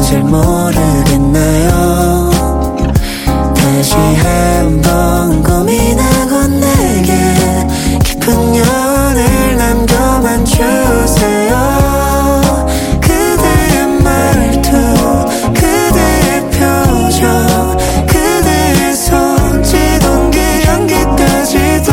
잘 모르겠나요. 다시 한번 고민하고 내게 깊은 연을 남겨만 주세요. 그대의 말투, 그대의 표정, 그대의 손짓, 온기 향기까지도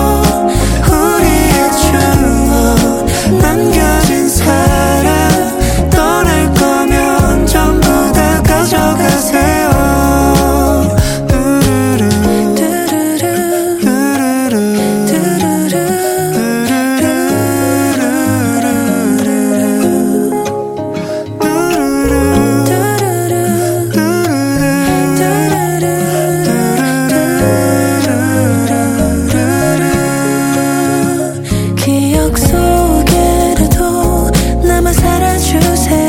우리의 추억 남겨진 사랑 떠날 거면 전부 다 가져가세요. 기억 속에라도 남아 살아주세요.